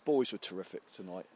boys were terrific tonight.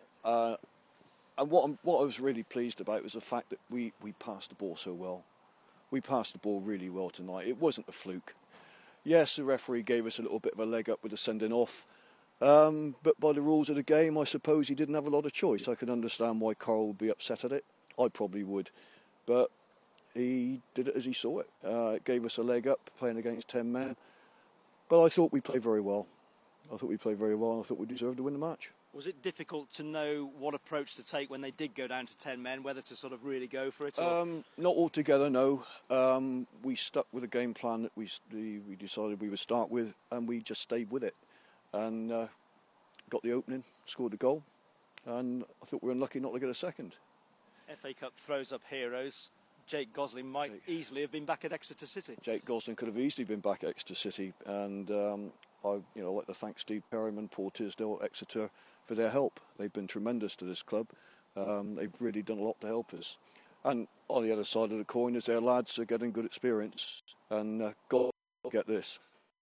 And what I was really pleased about was the fact that we passed the ball so well. We passed the ball really well tonight. It wasn't a fluke. Yes, the referee gave us a little bit of a leg up with the sending off. But by the rules of the game, I suppose he didn't have a lot of choice. I can understand why Carl would be upset at it. I probably would. But he did it as he saw it. It gave us a leg up playing against 10 men. But I thought we played very well. I thought we deserved to win the match. Was it difficult to know what approach to take when they did go down to 10 men, whether to sort of really go for it? Or? Not altogether, no. We stuck with a game plan that we decided we would start with, and we just stayed with it. And got the opening, scored the goal, and I thought we were unlucky not to get a second. FA Cup throws up heroes. Jake Gosling might easily have been back at Exeter City. Jake Gosling could have easily been back at Exeter City, and I'd like to thank Steve Perryman, Paul Tisdale, Exeter for their help. They've been tremendous to this club. They've really done a lot to help us. And on the other side of the coin is their lads are getting good experience, and God get this.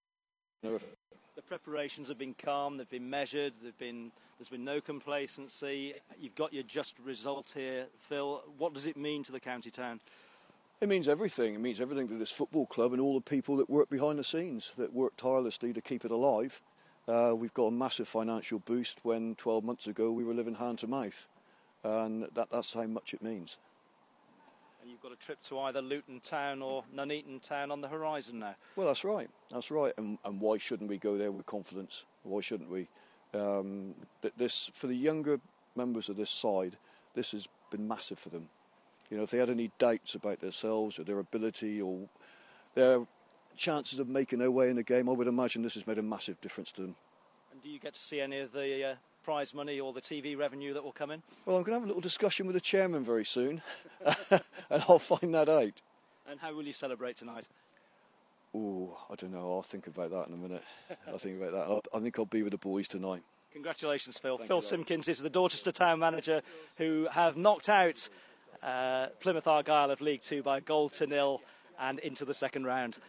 The preparations have been calm, they've been measured, there's been no complacency. You've got your just result here, Phil. What does it mean to the county town? It means everything. It means everything to this football club and all the people that work behind the scenes, that work tirelessly to keep it alive. We've got a massive financial boost when 12 months ago we were living hand to mouth, and that's how much it means. And you've got a trip to either Luton Town or Nuneaton Town on the horizon now. Well, that's right. And why shouldn't we go there with confidence? Why shouldn't we? This, for the younger members of this side, this has been massive for them. You know, if they had any doubts about themselves or their ability or their chances of making their way in the game, I would imagine this has made a massive difference to them. And do you get to see any of the prize money or the TV revenue that will come in? Well, I'm going to have a little discussion with the chairman very soon, and I'll find that out. And how will you celebrate tonight? Oh, I don't know. I'll think about that in a minute. I think I'll be with the boys tonight. Congratulations, Phil. Phil Simpkins is the Dorchester Town manager who have knocked out Plymouth Argyle of League Two by 1-0 and into the second round.